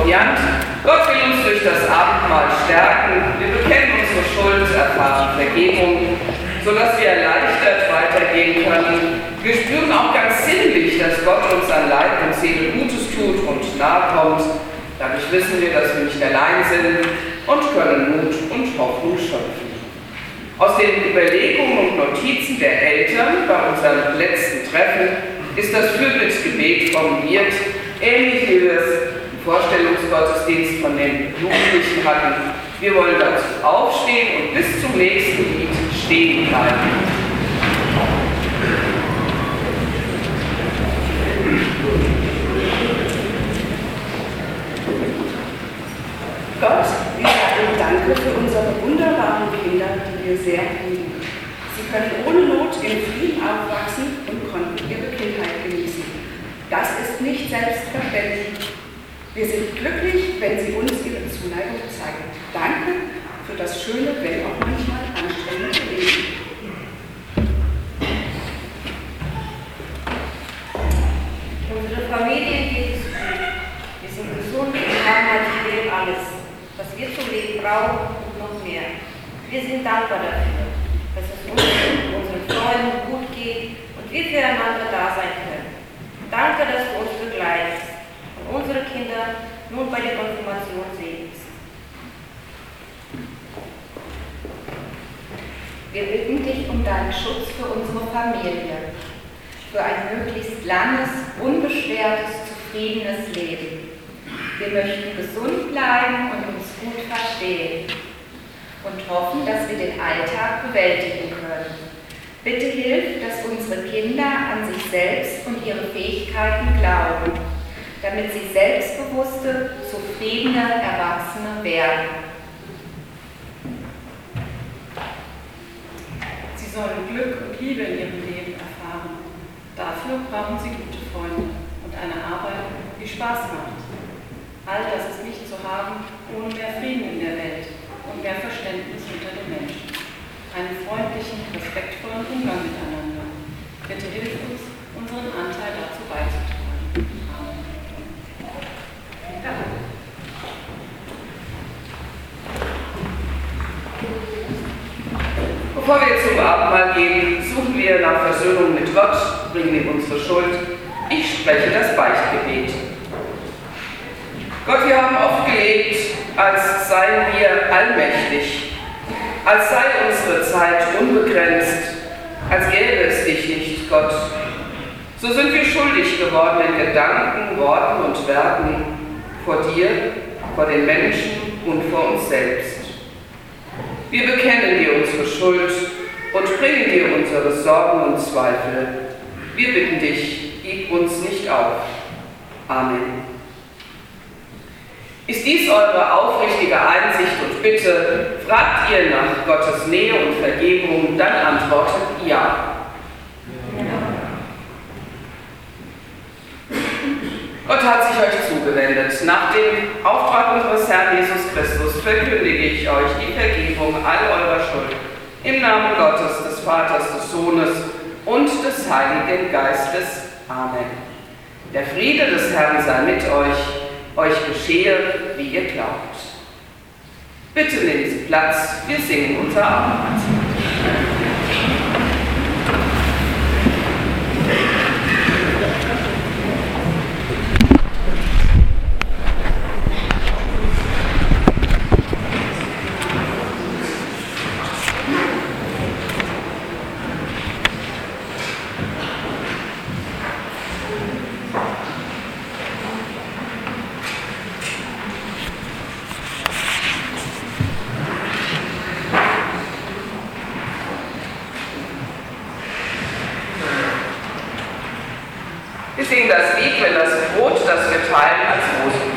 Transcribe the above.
Kommuniant. Gott will uns durch das Abendmahl stärken. Wir bekennen unsere Schuld, erfahren Vergebung, sodass wir erleichtert weitergehen können. Wir spüren auch ganz sinnlich, dass Gott uns an Leib und Seele Gutes tut und nahe kommt. Dadurch wissen wir, dass wir nicht allein sind und können Mut und Hoffnung schöpfen. Aus den Überlegungen und Notizen der Eltern bei unserem letzten Treffen ist das Fürbittgebet formuliert, ähnlich wie wir es im Vorstellungsgottesdienst von den Jugendlichen hatten. Wir wollen dazu aufstehen und bis zum nächsten Lied stehen bleiben. Gott, wir sagen Danke für unsere wunderbaren Kinder, die wir sehr lieben. Sie können ohne Not in Frieden aufwachsen und konnten ihre Kindheit genießen. Das ist nicht selbstverständlich. Wir sind glücklich, wenn Sie uns Ihre Zuneigung zeigen. Danke für das schöne, wenn auch manchmal anstrengende Leben. Unsere Familien geht es gut. Wir sind gesund und haben als Leben alles, was wir zum Leben brauchen und noch mehr. Wir sind dankbar dafür, dass es uns und unseren Freunden gut geht und wir füreinander da sein können. Danke, dass du uns begleitest und unsere Kinder nun bei der Konfirmation segnest. Wir bitten dich um deinen Schutz für unsere Familie, für ein möglichst langes, unbeschwertes, zufriedenes Leben. Wir möchten gesund bleiben und uns gut verstehen und hoffen, dass wir den Alltag bewältigen können. Bitte hilf, dass unsere Kinder an sich selbst und ihre Fähigkeiten glauben, damit sie selbstbewusste, zufriedene Erwachsene werden. Sie sollen Glück und Liebe in ihrem Leben erfahren. Dafür brauchen sie gute Freunde und eine Arbeit, die Spaß macht. All das ist nicht zu haben ohne mehr Frieden in der Welt und mehr Verständnis unter den Menschen. Einen freundlichen, respektvollen Umgang miteinander. Bitte hilf uns, unseren Anteil dazu beizutragen. Amen. Bevor wir zum Abendmahl gehen, suchen wir nach Versöhnung mit Gott, bringen ihm unsere Schuld. Ich spreche das Beichtgebet. Gott, wir haben oft gelebt, als seien wir allmächtig, als sei unsere Zeit unbegrenzt, als gäbe es dich nicht, Gott. So sind wir schuldig geworden in Gedanken, Worten und Werken vor dir, vor den Menschen und vor uns selbst. Wir bekennen dir unsere Schuld und bringen dir unsere Sorgen und Zweifel. Wir bitten dich, gib uns nicht auf. Amen. Ist dies eure aufrichtige Einsicht und Bitte, fragt ihr nach Gottes Nähe und Vergebung, dann antwortet ja. Gott hat sich euch zugewendet. Nach dem Auftrag unseres Herrn Jesus Christus verkündige ich euch die Vergebung all eurer Schuld. Im Namen Gottes, des Vaters, des Sohnes und des Heiligen Geistes. Amen. Der Friede des Herrn sei mit euch geschehe, wie ihr glaubt. Bitte nehmen Sie Platz, wir singen unser Abendmahl. Wir singen das Lied, wenn das Brot, das wir teilen, als Rosen